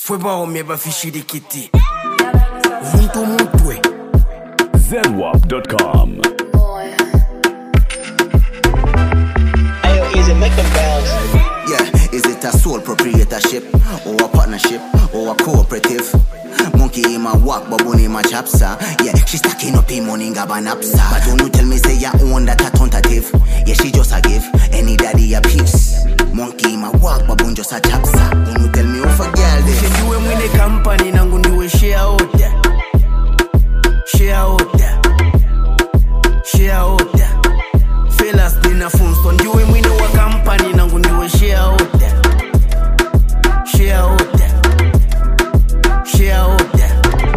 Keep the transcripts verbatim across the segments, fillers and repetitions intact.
Fue ba omeba fishirikiti Muntu mutwe Zedwap dot com. Yeah, is it a sole proprietorship or a partnership or a cooperative? Monkey in my walk, baboon in my chapsa. Yeah, she stacking up him money gabanapsa. But don't you tell me say you own that a tentative? Yeah, she just a give any daddy a piece. Monkey in my walk, baboon just a chapsa. Don't you tell me off a girl this? She do him with the company, nangu ndiwe share out there. Share out there. Share out there. Fellas dina funso ndiwe mwine wa company nangu ndiwe share out there. Share out there. Share out there.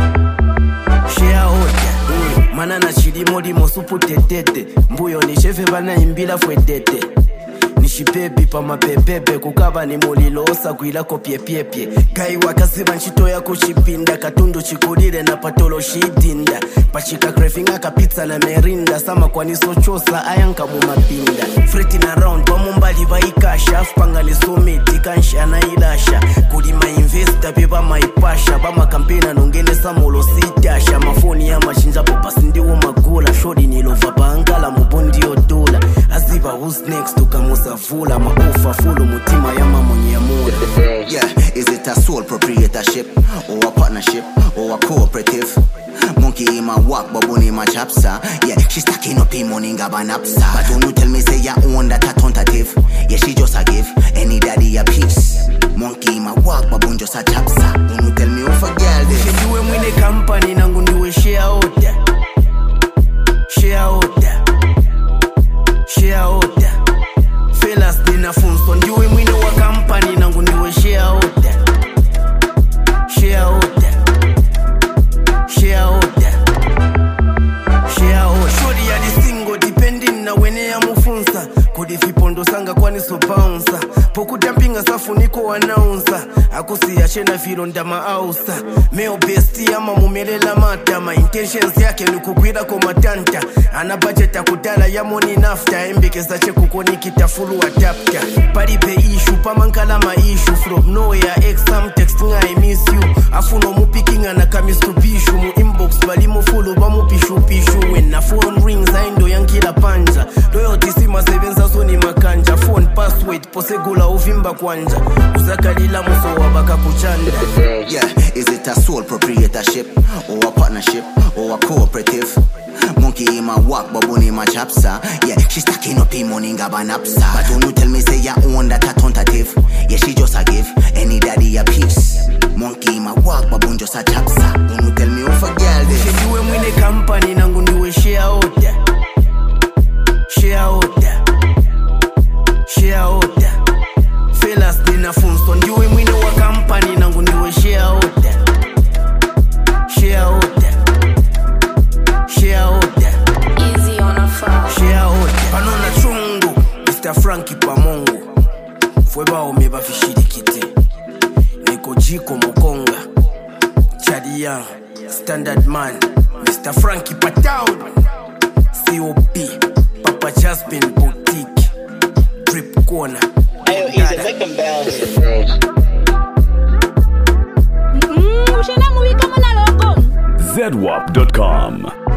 Share out there. Mm. Manana chilimo limo supu tetete. Mbuyo ni shefe bana imbila fwe tete. Nishipepi pa mapepepe kukaba ni mulilosa kuilako pie pie pie. Gai wakaziba nchito ya kuchipinda katundu chikulire na patolo shitinda. Pachika krefinga kapizza na merinda sama kwa nisochosa ayanka mumapinda. Fretin around wa mumbali vaikasha fpanga ni sumiti kansha na ilasha. Kudi ma investa pepa maipasha bama kampena nongene samulo sitasha. Mafoni ya machinja popa sindi umagula. Shodi nilova bangala mubundi odola. Aziba who's next to kamusa fula maofa fulu mutima ya mamonye ya mula. Yeah, is it a sole proprietorship or a partnership or a cooperative? Monkey in my walk, baboon in my chapsa. Yeah, she stacking up him money gabanapsa. But don't you tell me say you own that a tentative? Yeah, she just a give any daddy a piece. Monkey in my walk, baboon just a chapsa. Don't you tell me off a girl this? She do him with the company, nangu ndiwe share out there. Share out there. Share out there. Fellas dina funso ndiwe mwine wa company nangu ndiwe share out there. Share out there. Share out there. Share out. Shori ya di single depending na wene ya mufunsa. Kodi fipondo sanga kwani so bouncer. Poku jumpinga safu niko wanaunsa. Akusi ya shena viro ndama ausa. Meo besti ama mumelela mata. Ma intentions yake nukukwira kwa matanta. Ana budget ya kudala ya money nafta. Mbeke sache kukoni kitafulu adapter. Paripe issue pamankala ma issue. From nowhere exam texting I miss you. Afuno mupikinga na kamistu bishu. Mu inbox bali mu follow ba mu pishu pishu. When na phone rings I ndo yankila panja. Loyalty sima sevenza soni makanja. Phone password posegula uvimba kwanja. Uzakalila muso wabaka kuchanda. Yeah, is it a sole proprietorship or a partnership or a cooperative? Monkey in my walk, baboon in my chapsa. Yeah, she stacking up him money gabanapsa. But don't you tell me say you own that a tentative? Yeah, she just a give any daddy a piece. Monkey in my walk, baboon just a chapsa. Don't you tell me off a girl this? She do him with the company, nangu ndiwe share out there. Share out there. Share out there. Fellas dina funso ndiwe mwine wa company nangu ndiwe share out there. Share out there. Share out there. Easy on a phone. Share out there. Panona chungu Mister Frankie Pamongo. Fue ba omeba fishirikiti. Niko jiko mokonga. Chadi Young Standard Man Mister Frankie Patown C O P Papa Jasmine Boutique Drip Corner. Ayo, easy, make them bounce. Zedwap dot com.